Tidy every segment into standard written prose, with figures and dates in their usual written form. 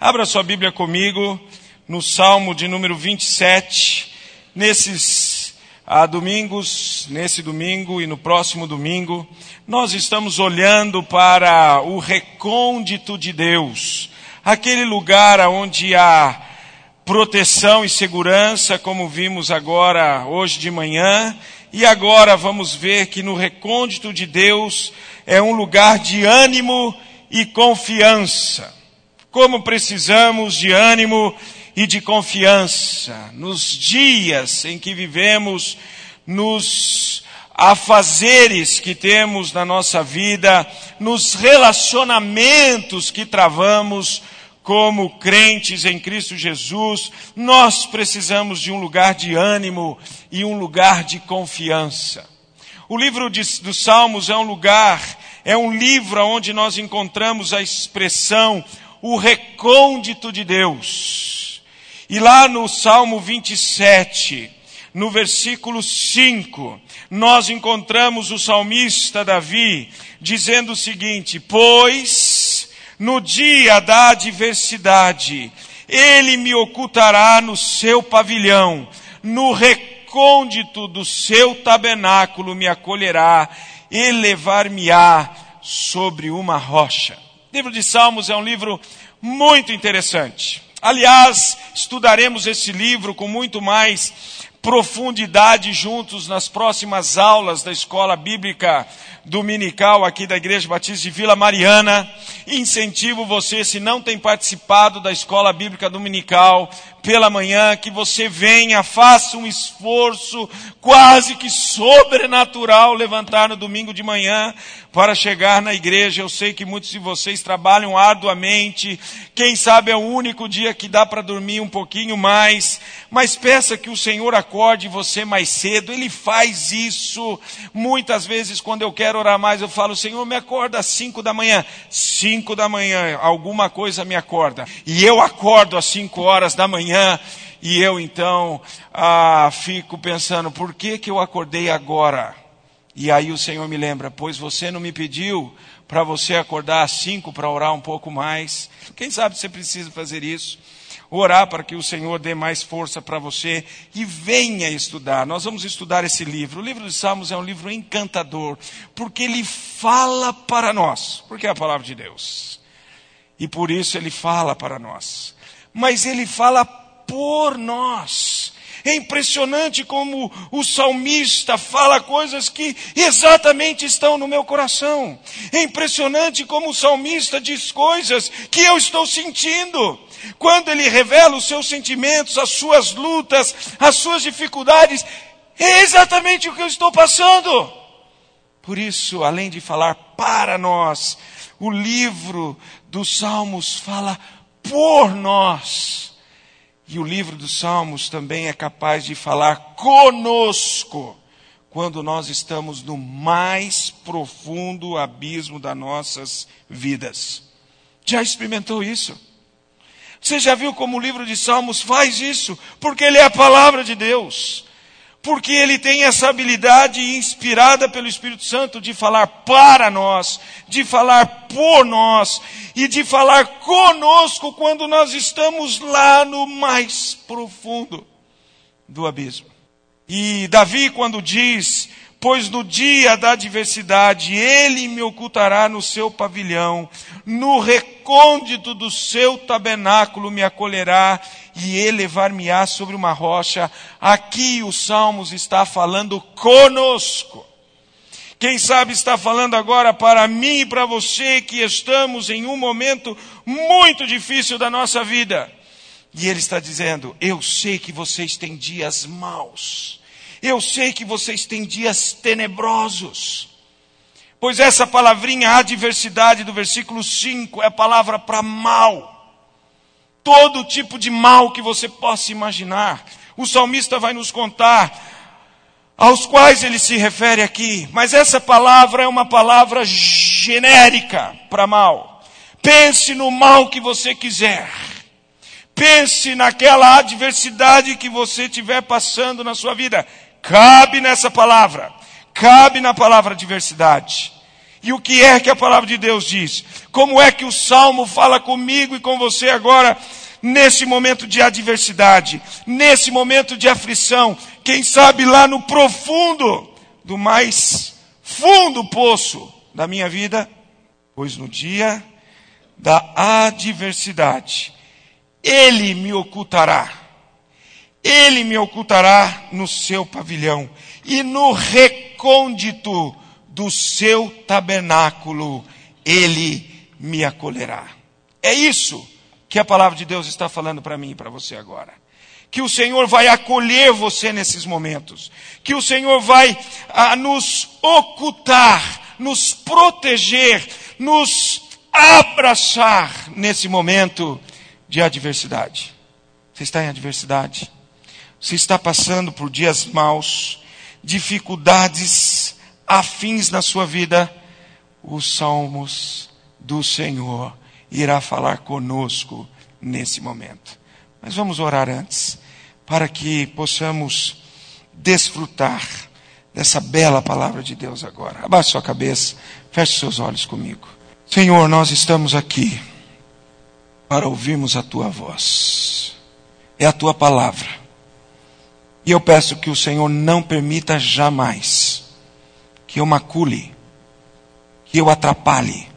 Abra sua Bíblia comigo no Salmo de número 27. Nesses domingos, nesse domingo e no próximo domingo, nós estamos olhando para o recôndito de Deus. Aquele lugar onde há proteção e segurança, como vimos agora hoje de manhã. E agora vamos ver que no recôndito de Deus é um lugar de ânimo e confiança. Como precisamos de ânimo e de confiança nos dias em que vivemos, nos afazeres que temos na nossa vida, nos relacionamentos que travamos como crentes em Cristo Jesus. Nós precisamos de um lugar de ânimo e um lugar de confiança. O livro dos Salmos é um livro onde nós encontramos a expressão o recôndito de Deus. E lá no Salmo 27, no versículo 5, nós encontramos o salmista Davi dizendo o seguinte: pois no dia da adversidade, ele me ocultará no seu pavilhão, no recôndito do seu tabernáculo me acolherá, elevar-me-á sobre uma rocha. O livro de Salmos é um livro muito interessante. Aliás, estudaremos esse livro com muito mais profundidade juntos nas próximas aulas da Escola Bíblica Dominical aqui da Igreja Batista de Vila Mariana. Incentivo você, se não tem participado da Escola Bíblica Dominical pela manhã, que você venha, faça um esforço quase que sobrenatural, levantar no domingo de manhã para chegar na igreja. Eu sei que muitos de vocês trabalham arduamente, quem sabe é o único dia que dá para dormir um pouquinho mais, mas peça que o Senhor acorde você mais cedo. Ele faz isso. Muitas vezes quando eu quero orar mais, eu falo: Senhor, me acorda às 5 da manhã. 5 da manhã, alguma coisa me acorda. E eu acordo às 5 horas da manhã, e eu então fico pensando: por que eu acordei agora? E aí o Senhor me lembra: pois você não me pediu para você acordar às 5 para orar um pouco mais. Quem sabe você precisa fazer isso. Orar para que o Senhor dê mais força para você e venha estudar. Nós vamos estudar esse livro. O livro dos Salmos é um livro encantador, porque ele fala para nós, porque é a palavra de Deus. E por isso ele fala para nós. Mas ele fala por nós. É impressionante como o salmista fala coisas que exatamente estão no meu coração. É impressionante como o salmista diz coisas que eu estou sentindo. Quando ele revela os seus sentimentos, as suas lutas, as suas dificuldades, é exatamente o que eu estou passando. Por isso, além de falar para nós, o livro dos Salmos fala por nós. E o livro dos Salmos também é capaz de falar conosco, quando nós estamos no mais profundo abismo das nossas vidas. Já experimentou isso? Você já viu como o livro de Salmos faz isso? Porque ele é a palavra de Deus. Porque ele tem essa habilidade inspirada pelo Espírito Santo de falar para nós, de falar por nós e de falar conosco quando nós estamos lá no mais profundo do abismo. E Davi, quando diz: pois no dia da adversidade ele me ocultará no seu pavilhão, no recôndito do seu tabernáculo me acolherá e elevar-me-á sobre uma rocha. Aqui o Salmos está falando conosco. Quem sabe está falando agora para mim e para você que estamos em um momento muito difícil da nossa vida. E ele está dizendo: eu sei que vocês têm dias maus. Eu sei que vocês têm dias tenebrosos. Pois essa palavrinha adversidade do versículo 5 é a palavra para mal. Todo tipo de mal que você possa imaginar. O salmista vai nos contar aos quais ele se refere aqui. Mas essa palavra é uma palavra genérica para mal. Pense no mal que você quiser. Pense naquela adversidade que você estiver passando na sua vida. Cabe nessa palavra. Cabe na palavra adversidade. E o que é que a palavra de Deus diz? Como é que o Salmo fala comigo e com você agora, nesse momento de adversidade, nesse momento de aflição, quem sabe lá no profundo do mais fundo poço da minha vida? Pois no dia da adversidade, Ele me ocultará no seu pavilhão e no recôndito do seu tabernáculo Ele me acolherá. É isso que a palavra de Deus está falando para mim e para você agora. Que o Senhor vai acolher você nesses momentos. Que o Senhor vai nos ocultar, nos proteger, nos abraçar nesse momento de adversidade. Você está em adversidade? Você está passando por dias maus, dificuldades afins na sua vida? Os salmos do Senhor irá falar conosco nesse momento. Mas vamos orar antes, para que possamos desfrutar dessa bela palavra de Deus agora. Abaixe sua cabeça, feche seus olhos comigo. Senhor, nós estamos aqui para ouvirmos a Tua voz. É a Tua palavra. E eu peço que o Senhor não permita jamais que eu macule, que eu atrapalhe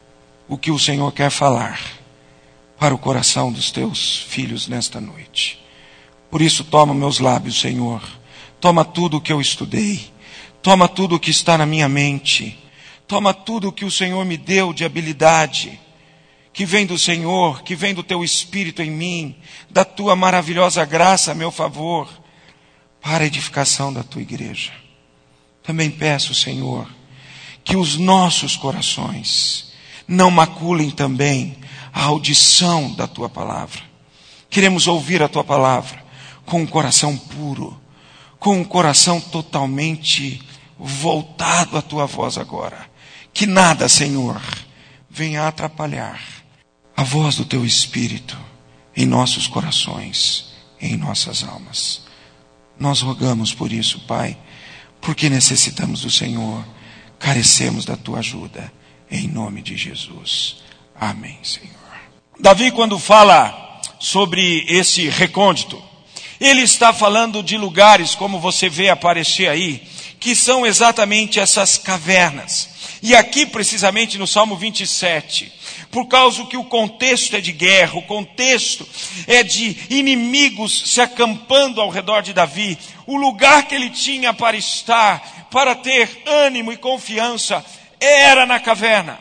o que o Senhor quer falar para o coração dos Teus filhos nesta noite. Por isso, toma meus lábios, Senhor. Toma tudo o que eu estudei. Toma tudo o que está na minha mente. Toma tudo o que o Senhor me deu de habilidade, que vem do Senhor, que vem do Teu Espírito em mim, da Tua maravilhosa graça a meu favor, para a edificação da Tua igreja. Também peço, Senhor, que os nossos corações não maculem também a audição da Tua palavra. Queremos ouvir a Tua palavra com um coração puro, com um coração totalmente voltado à Tua voz agora. Que nada, Senhor, venha atrapalhar a voz do Teu Espírito em nossos corações, em nossas almas. Nós rogamos por isso, Pai, porque necessitamos do Senhor, carecemos da Tua ajuda, em nome de Jesus. Amém, Senhor. Davi, quando fala sobre esse recôndito, ele está falando de lugares, como você vê aparecer aí, que são exatamente essas cavernas. E aqui, precisamente no Salmo 27, por causa que o contexto é de guerra, o contexto é de inimigos se acampando ao redor de Davi, o lugar que ele tinha para estar, para ter ânimo e confiança, era na caverna.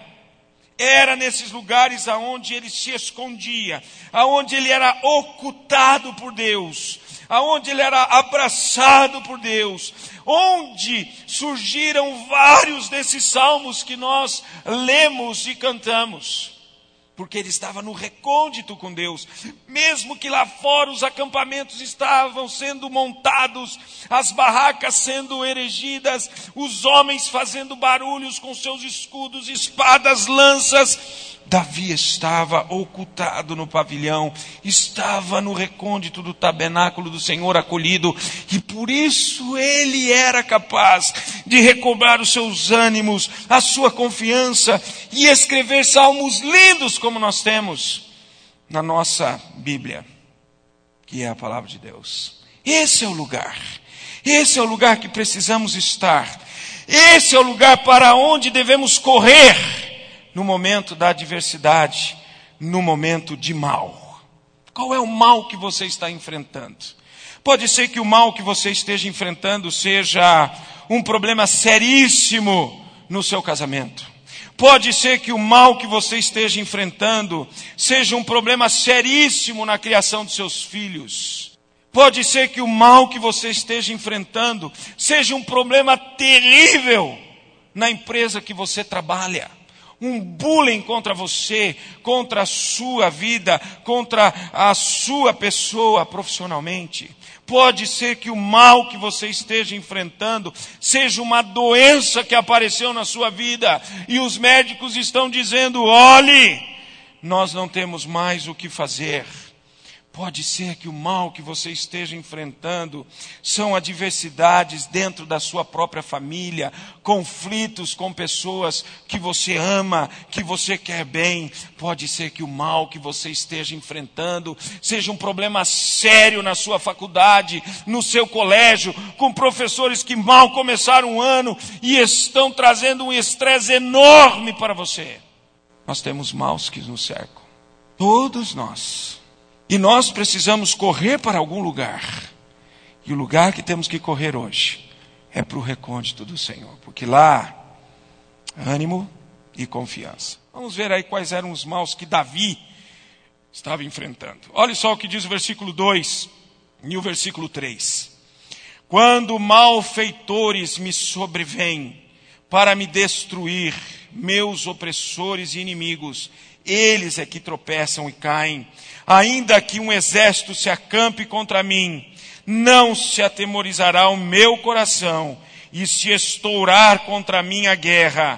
Era nesses lugares aonde ele se escondia, aonde ele era ocultado por Deus, aonde ele era abraçado por Deus, onde surgiram vários desses salmos que nós lemos e cantamos. Porque ele estava no recôndito com Deus. Mesmo que lá fora os acampamentos estavam sendo montados, as barracas sendo erigidas, os homens fazendo barulhos com seus escudos, espadas, lanças, Davi estava ocultado no pavilhão, estava no recôndito do tabernáculo do Senhor acolhido, e por isso ele era capaz de recobrar os seus ânimos, a sua confiança, e escrever salmos lindos como nós temos na nossa Bíblia, que é a palavra de Deus. Esse é o lugar que precisamos estar, esse é o lugar para onde devemos correr, no momento da adversidade, no momento de mal. Qual é o mal que você está enfrentando? Pode ser que o mal que você esteja enfrentando seja um problema seríssimo no seu casamento. Pode ser que o mal que você esteja enfrentando seja um problema seríssimo na criação dos seus filhos. Pode ser que o mal que você esteja enfrentando seja um problema terrível na empresa que você trabalha. Um bullying contra você, contra a sua vida, contra a sua pessoa profissionalmente. Pode ser que o mal que você esteja enfrentando seja uma doença que apareceu na sua vida e os médicos estão dizendo: olhe, nós não temos mais o que fazer. Pode ser que o mal que você esteja enfrentando são adversidades dentro da sua própria família, conflitos com pessoas que você ama, que você quer bem. Pode ser que o mal que você esteja enfrentando seja um problema sério na sua faculdade, no seu colégio, com professores que mal começaram o ano e estão trazendo um estresse enorme para você. Nós temos maus que nos cercam, todos nós. E nós precisamos correr para algum lugar. E o lugar que temos que correr hoje é para o recôndito do Senhor. Porque lá, ânimo e confiança. Vamos ver aí quais eram os maus que Davi estava enfrentando. Olha só o que diz o versículo 2 e o versículo 3. Quando malfeitores me sobrevêm para me destruir, meus opressores e inimigos, eles é que tropeçam e caem. Ainda que um exército se acampe contra mim, não se atemorizará o meu coração, e se estourar contra mim a guerra,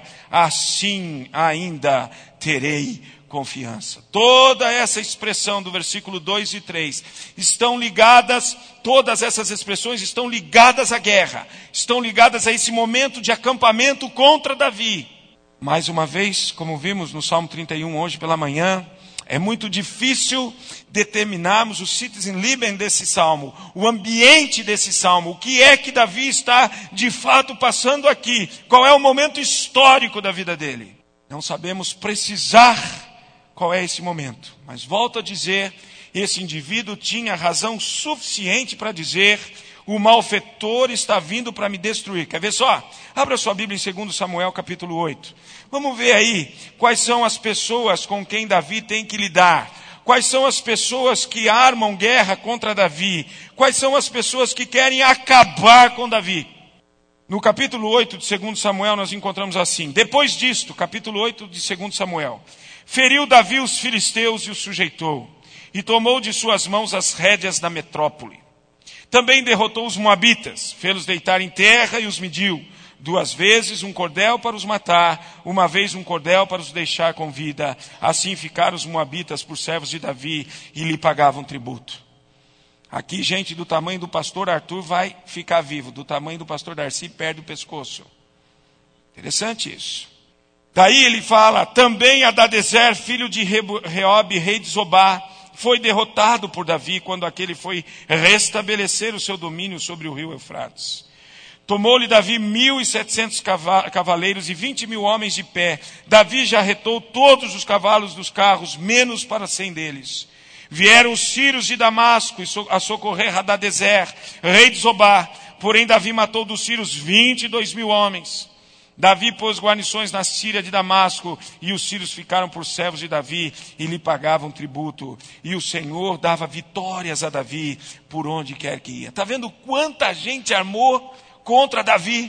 assim ainda terei confiança. Toda essa expressão do versículo 2 e 3 estão ligadas, todas essas expressões estão ligadas à guerra, estão ligadas a esse momento de acampamento contra Davi. Mais uma vez, como vimos no Salmo 31 hoje pela manhã, é muito difícil determinarmos o Sitzenleben desse salmo, o ambiente desse salmo, o que é que Davi está de fato passando aqui, qual é o momento histórico da vida dele. Não sabemos precisar qual é esse momento, mas volto a dizer, esse indivíduo tinha razão suficiente para dizer: o malfeitor está vindo para me destruir. Quer ver só? Abra sua Bíblia em 2 Samuel capítulo 8. Vamos ver aí quais são as pessoas com quem Davi tem que lidar. Quais são as pessoas que armam guerra contra Davi. Quais são as pessoas que querem acabar com Davi. No capítulo 8 de 2 Samuel nós encontramos assim. Depois disto, capítulo 8 de 2 Samuel. Feriu Davi os filisteus e os sujeitou. E tomou de suas mãos as rédeas da metrópole. Também derrotou os moabitas, fê-los deitar em terra e os mediu. 2 vezes um cordel para os matar, 1 vez um cordel para os deixar com vida. Assim ficaram os moabitas por servos de Davi e lhe pagavam tributo. Aqui, gente do tamanho do pastor Arthur vai ficar vivo. Do tamanho do pastor Darcy, perde o pescoço. Interessante isso. Daí ele fala, também Hadadezer, filho de Reobe, rei de Zobá, foi derrotado por Davi quando aquele foi restabelecer o seu domínio sobre o rio Eufrates. Tomou-lhe Davi 1.700 cavaleiros e 20.000 homens de pé. Davi já arretou todos os cavalos dos carros, menos para 100 deles. Vieram os sírios de Damasco a socorrer Hadadezer, rei de Zobá. Porém Davi matou dos sírios 22.000 homens. Davi pôs guarnições na Síria de Damasco, e os sírios ficaram por servos de Davi e lhe pagavam tributo. E o Senhor dava vitórias a Davi por onde quer que ia. Está vendo quanta gente armou contra Davi?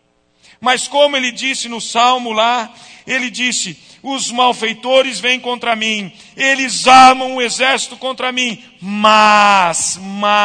Mas como ele disse no Salmo lá, ele disse, os malfeitores vêm contra mim, eles armam um exército contra mim, mas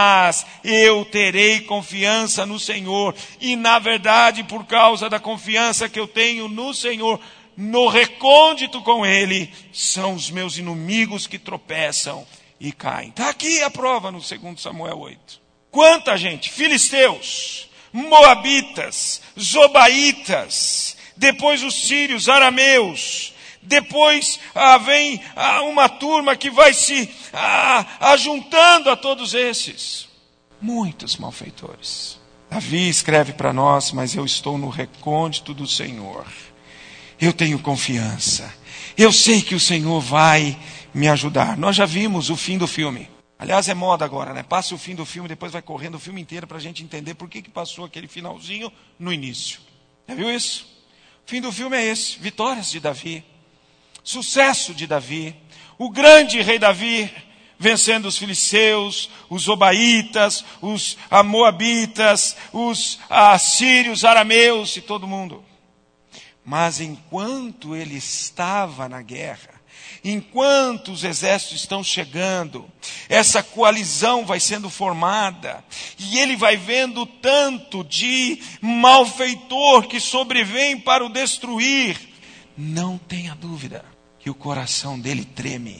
eu terei confiança no Senhor. E na verdade, por causa da confiança que eu tenho no Senhor, no recôndito com Ele, são os meus inimigos que tropeçam e caem. Está aqui a prova no 2 Samuel 8. Quanta gente, filisteus, moabitas, zobaítas, depois os sírios, arameus, depois vem uma turma que vai se ajuntando a todos esses. Muitos malfeitores. Davi escreve para nós, mas eu estou no recôndito do Senhor. Eu tenho confiança. Eu sei que o Senhor vai me ajudar. Nós já vimos o fim do filme. Aliás, é moda agora, né? Passa o fim do filme, depois vai correndo o filme inteiro para a gente entender por que passou aquele finalzinho no início. Já viu isso? O fim do filme é esse. Vitórias de Davi. Sucesso de Davi. O grande rei Davi vencendo os filisteus, os zobaítas, os moabitas, os sírios, arameus e todo mundo. Mas enquanto ele estava na guerra, enquanto os exércitos estão chegando, essa coalizão vai sendo formada, e ele vai vendo tanto de malfeitor que sobrevém para o destruir. Não tenha dúvida que o coração dele treme.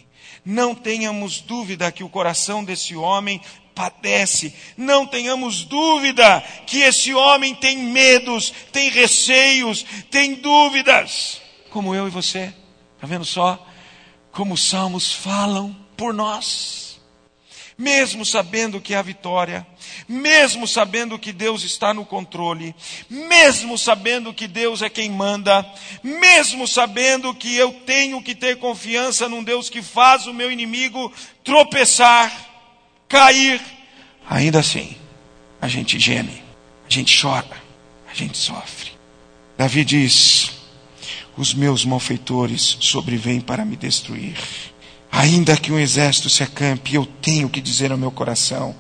Não tenhamos dúvida que o coração desse homem padece. Não tenhamos dúvida que esse homem tem medos, tem receios, tem dúvidas. Como eu e você. Está vendo só como os salmos falam por nós? Mesmo sabendo que há vitória, mesmo sabendo que Deus está no controle, mesmo sabendo que Deus é quem manda, mesmo sabendo que eu tenho que ter confiança num Deus que faz o meu inimigo tropeçar, cair, ainda assim, a gente geme, a gente chora, a gente sofre. Davi diz: os meus malfeitores sobrevêm para me destruir. Ainda que um exército se acampe, eu tenho que dizer ao meu coração: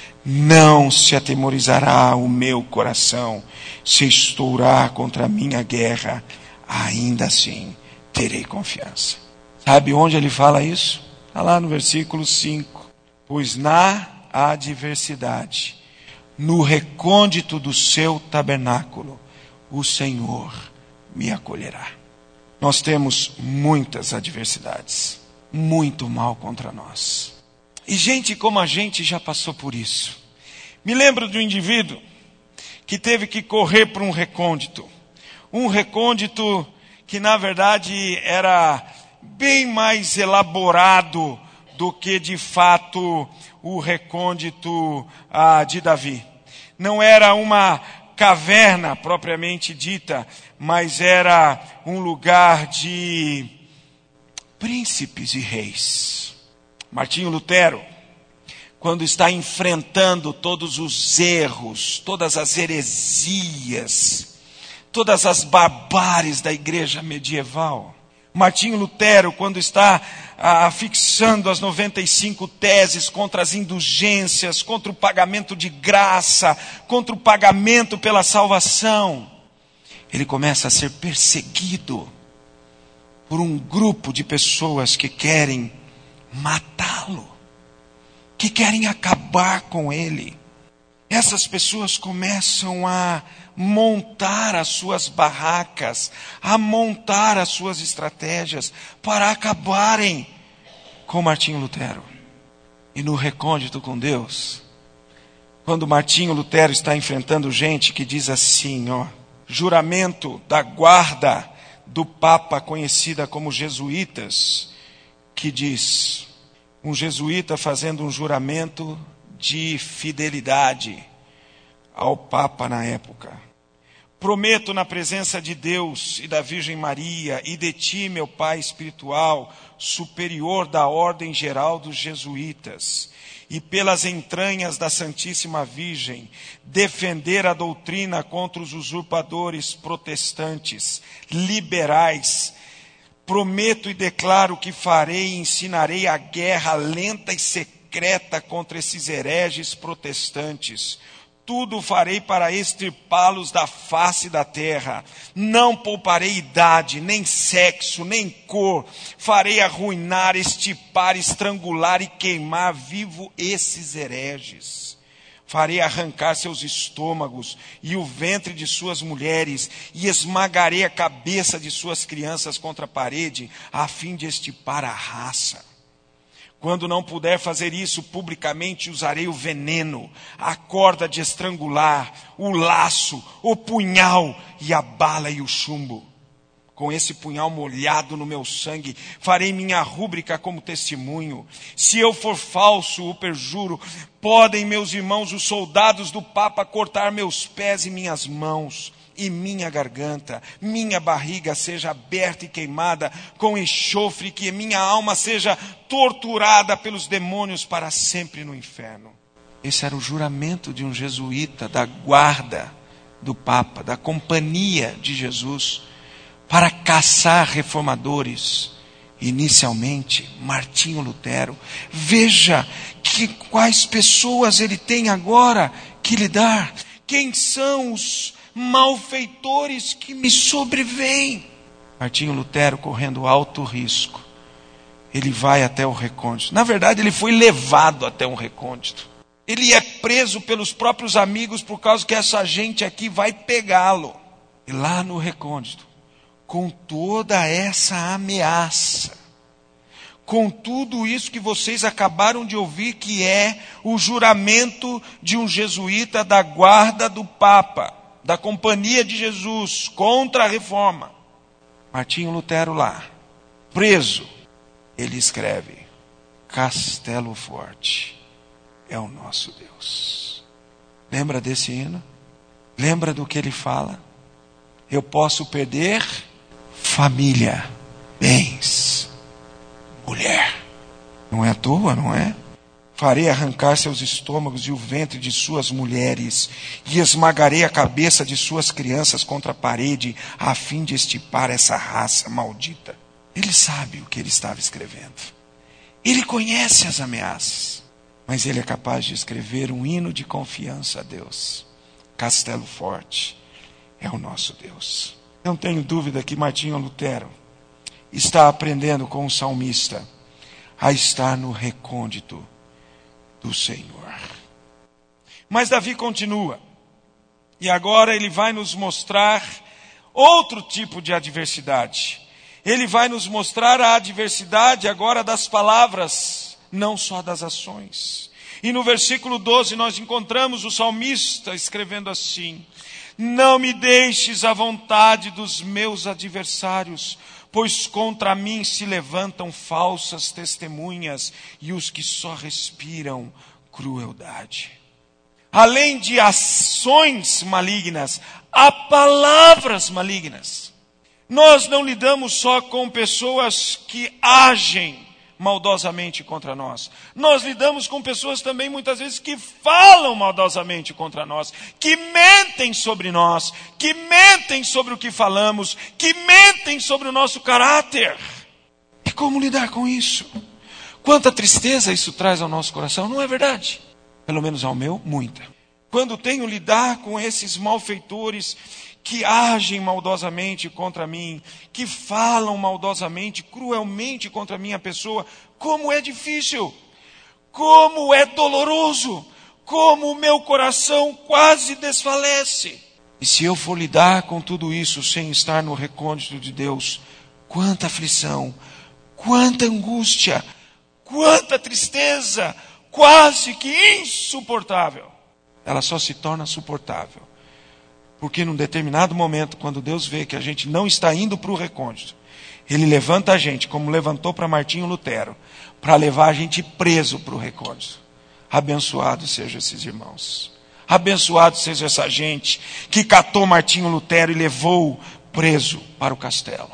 não se atemorizará o meu coração. Se estourar contra a minha guerra, ainda assim terei confiança. Sabe onde ele fala isso? Está lá no versículo 5. Pois na adversidade, no recôndito do seu tabernáculo, o Senhor me acolherá. Nós temos muitas adversidades. Muito mal contra nós. E gente como a gente já passou por isso. Me lembro de um indivíduo que teve que correr para um recôndito. Um recôndito que na verdade era bem mais elaborado do que de fato o recôndito de Davi. Não era uma caverna propriamente dita, mas era um lugar de príncipes e reis. Martinho Lutero, quando está enfrentando todos os erros, todas as heresias, todas as barbáries da igreja medieval, Martinho Lutero, quando está fixando as 95 teses contra as indulgências, contra o pagamento de graça, contra o pagamento pela salvação, ele começa a ser perseguido por um grupo de pessoas que querem matá-lo, que querem acabar com ele. Essas pessoas começam a montar as suas barracas, a montar as suas estratégias para acabarem com Martinho Lutero. E no recôndito com Deus, quando Martinho Lutero está enfrentando gente que diz assim, juramento da guarda do Papa, conhecida como jesuítas, que diz, um jesuíta fazendo um juramento de fidelidade ao Papa na época. Prometo na presença de Deus e da Virgem Maria e de ti, meu Pai espiritual, superior da ordem geral dos jesuítas, e pelas entranhas da Santíssima Virgem, defender a doutrina contra os usurpadores protestantes, liberais. Prometo e declaro que farei e ensinarei a guerra lenta e secreta contra esses hereges protestantes. Tudo farei para extirpá-los da face da terra. Não pouparei idade, nem sexo, nem cor. Farei arruinar, estipar, estrangular e queimar vivo esses hereges. Farei arrancar seus estômagos e o ventre de suas mulheres, e esmagarei a cabeça de suas crianças contra a parede, a fim de estipar a raça. Quando não puder fazer isso publicamente, usarei o veneno, a corda de estrangular, o laço, o punhal e a bala e o chumbo. Com esse punhal molhado no meu sangue, farei minha rúbrica como testemunho. Se eu for falso, o perjuro, podem meus irmãos, os soldados do Papa, cortar meus pés e minhas mãos. E minha garganta, minha barriga seja aberta e queimada com enxofre, que minha alma seja torturada pelos demônios para sempre no inferno. Esse era o juramento de um jesuíta da guarda do Papa, da companhia de Jesus, para caçar reformadores. Inicialmente, Martinho Lutero. Veja quais pessoas ele tem agora que lidar. Quem são os malfeitores que me sobrevêm? Martinho Lutero, correndo alto risco, ele vai até o recôndito. Na verdade, ele foi levado até um recôndito. Ele é preso pelos próprios amigos por causa que essa gente aqui vai pegá-lo. E lá no recôndito, com toda essa ameaça, com tudo isso que vocês acabaram de ouvir, que é o juramento de um jesuíta da guarda do Papa, da Companhia de Jesus, contra a reforma. Martinho Lutero lá, preso, ele escreve: Castelo Forte é o nosso Deus. Lembra desse hino? Lembra do que ele fala? Eu posso perder família, bens, mulher. Não é à toa, não é? Farei arrancar seus estômagos e o ventre de suas mulheres, e esmagarei a cabeça de suas crianças contra a parede, a fim de extirpar essa raça maldita. Ele sabe o que ele estava escrevendo. Ele conhece as ameaças, mas ele é capaz de escrever um hino de confiança a Deus. Castelo Forte é o nosso Deus. Não tenho dúvida que Martinho Lutero está aprendendo com o salmista a estar no recôndito do Senhor. Mas Davi continua, e agora ele vai nos mostrar outro tipo de adversidade. Ele vai nos mostrar a adversidade agora das palavras, não só das ações. E no versículo 12 nós encontramos o salmista escrevendo assim: não me deixes à vontade dos meus adversários, pois contra mim se levantam falsas testemunhas e os que só respiram crueldade. Além de ações malignas, há palavras malignas. Nós não lidamos só com pessoas que agem maldosamente contra nós. Nós lidamos com pessoas também muitas vezes que falam maldosamente contra nós, que mentem sobre nós, que mentem sobre o que falamos, que mentem sobre o nosso caráter. E como lidar com isso? Quanta tristeza isso traz ao nosso coração, não é verdade? Pelo menos ao meu, muita. Quando tenho lidar com esses malfeitores que agem maldosamente contra mim, que falam maldosamente, cruelmente contra a minha pessoa, como é difícil, como é doloroso, como o meu coração quase desfalece. E se eu for lidar com tudo isso sem estar no recôndito de Deus, quanta aflição, quanta angústia, quanta tristeza, quase que insuportável. Ela só se torna suportável porque num determinado momento, quando Deus vê que a gente não está indo para o recôndito, Ele levanta a gente, como levantou para Martinho Lutero, para levar a gente preso para o recôndito. Abençoados sejam esses irmãos. Abençoado seja essa gente que catou Martinho Lutero e levou preso para o castelo.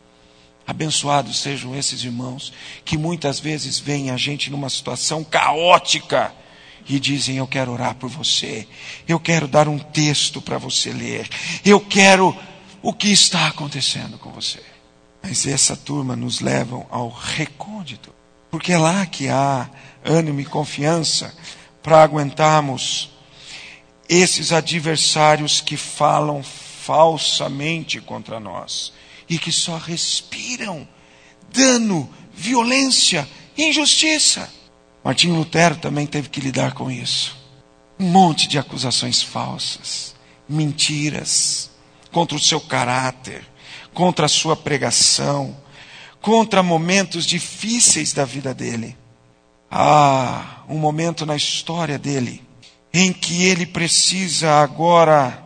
Abençoados sejam esses irmãos que muitas vezes veem a gente numa situação caótica e dizem: eu quero orar por você, eu quero dar um texto para você ler, eu quero o que está acontecendo com você. Mas essa turma nos leva ao recôndito, porque é lá que há ânimo e confiança para aguentarmos esses adversários que falam falsamente contra nós e que só respiram dano, violência, injustiça. Martinho Lutero também teve que lidar com isso. Um monte de acusações falsas, mentiras, contra o seu caráter, contra a sua pregação, contra momentos difíceis da vida dele. Há um momento na história dele em que ele precisa agora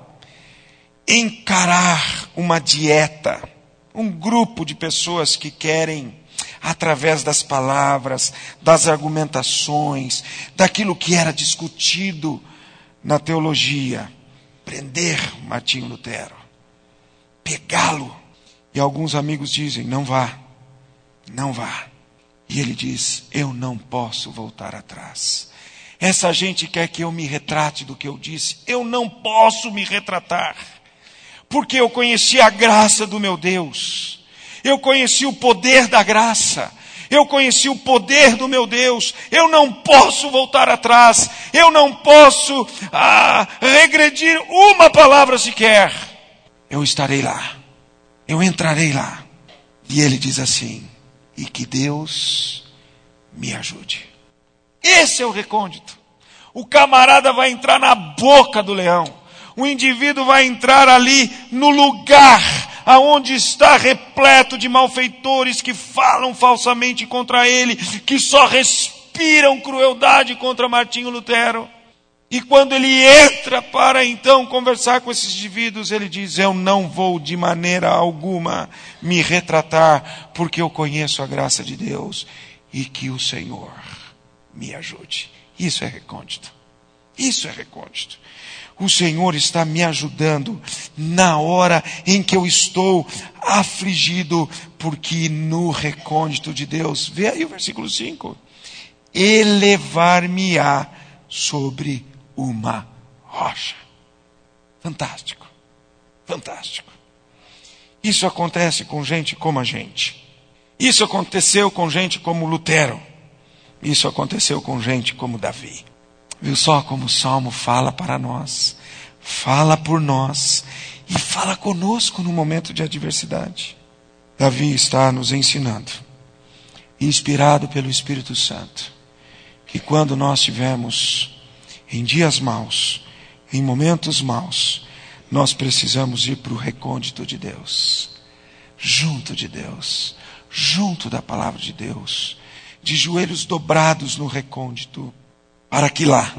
encarar uma dieta, um grupo de pessoas que querem, através das palavras, das argumentações, daquilo que era discutido na teologia, prender Martinho Lutero, pegá-lo. E alguns amigos dizem: não vá, não vá. E ele diz: eu não posso voltar atrás. Essa gente quer que eu me retrate do que eu disse. Eu não posso me retratar, porque eu conheci a graça do meu Deus. Eu conheci o poder da graça. Eu conheci o poder do meu Deus. Eu não posso voltar atrás. Eu não posso regredir uma palavra sequer. Eu estarei lá. Eu entrarei lá. E ele diz assim: e que Deus me ajude. Esse é o recôndito. O camarada vai entrar na boca do leão. O indivíduo vai entrar ali no lugar aonde está repleto de malfeitores que falam falsamente contra ele, que só respiram crueldade contra Martinho Lutero. E quando ele entra para então conversar com esses indivíduos, ele diz: eu não vou de maneira alguma me retratar, porque eu conheço a graça de Deus e que o Senhor me ajude. Isso é recôndito. Isso é recôndito. O Senhor está me ajudando na hora em que eu estou afligido, porque no recôndito de Deus, vê aí o versículo 5, elevar-me-á sobre uma rocha. Fantástico, fantástico. Isso acontece com gente como a gente. Isso aconteceu com gente como Lutero. Isso aconteceu com gente como Davi. Viu só como o Salmo fala para nós, fala por nós e fala conosco no momento de adversidade. Davi está nos ensinando, inspirado pelo Espírito Santo, que quando nós estivermos em dias maus, em momentos maus, nós precisamos ir para o recôndito de Deus, junto de Deus, junto da palavra de Deus, de joelhos dobrados no recôndito, para que lá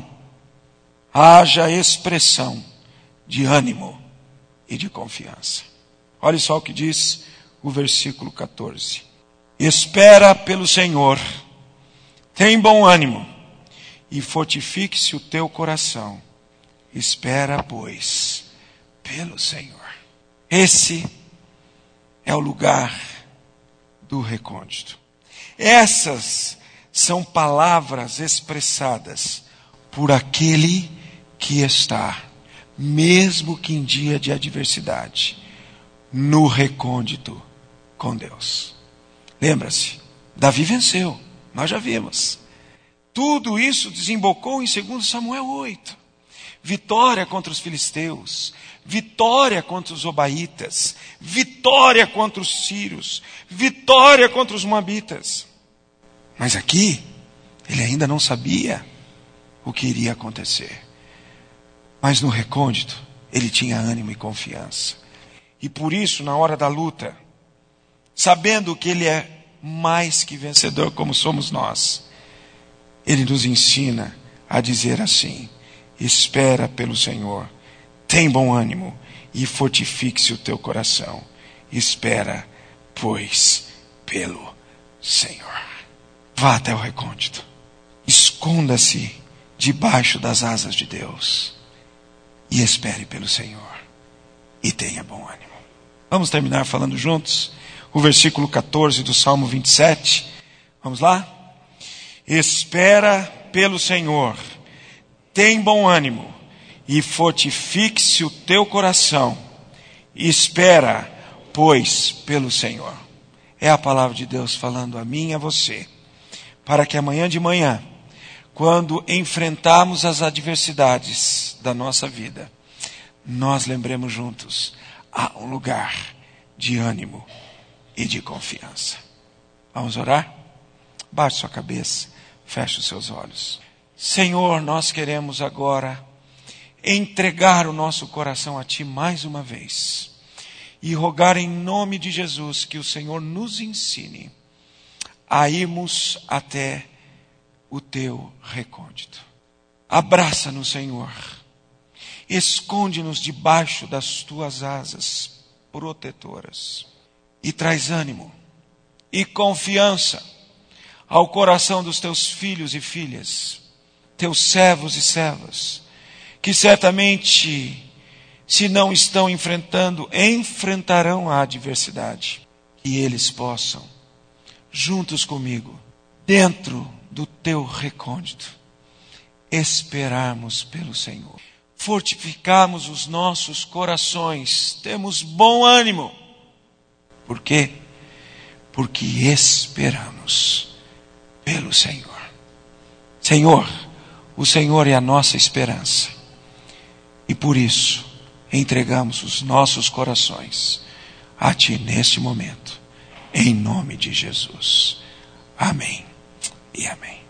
haja expressão de ânimo e de confiança. Olha só o que diz o versículo 14. Espera pelo Senhor, tem bom ânimo e fortifique-se o teu coração. Espera, pois, pelo Senhor. Esse é o lugar do recôndito. Essas são palavras expressadas por aquele que está, mesmo que em dia de adversidade, no recôndito com Deus. Lembra-se, Davi venceu, nós já vimos. Tudo isso desembocou em 2 Samuel 8. Vitória contra os filisteus, vitória contra os obaitas, vitória contra os sírios, vitória contra os moabitas. Mas aqui, ele ainda não sabia o que iria acontecer. Mas no recôndito, ele tinha ânimo e confiança. E por isso, na hora da luta, sabendo que ele é mais que vencedor como somos nós, ele nos ensina a dizer assim: espera pelo Senhor, tem bom ânimo e fortifique-se o teu coração. Espera, pois, pelo Senhor. Vá até o recôndito. Esconda-se debaixo das asas de Deus. E espere pelo Senhor. E tenha bom ânimo. Vamos terminar falando juntos o versículo 14 do Salmo 27. Vamos lá? Espera pelo Senhor. Tem bom ânimo. E fortifique-se o teu coração. Espera, pois, pelo Senhor. É a palavra de Deus falando a mim e a você, para que amanhã de manhã, quando enfrentarmos as adversidades da nossa vida, nós lembremos juntos, há um lugar de ânimo e de confiança. Vamos orar? Baixe sua cabeça, feche os seus olhos. Senhor, nós queremos agora entregar o nosso coração a Ti mais uma vez e rogar em nome de Jesus que o Senhor nos ensine a irmos até o Teu recôndito. Abraça-nos, Senhor. Esconde-nos debaixo das Tuas asas protetoras. E traz ânimo e confiança ao coração dos Teus filhos e filhas, Teus servos e servas, que certamente, se não estão enfrentando, enfrentarão a adversidade. Que eles possam, juntos comigo, dentro do Teu recôndito, esperarmos pelo Senhor. Fortificarmos os nossos corações, temos bom ânimo. Por quê? Porque esperamos pelo Senhor. Senhor, o Senhor é a nossa esperança. E por isso, entregamos os nossos corações a Ti neste momento. Em nome de Jesus. Amém e amém.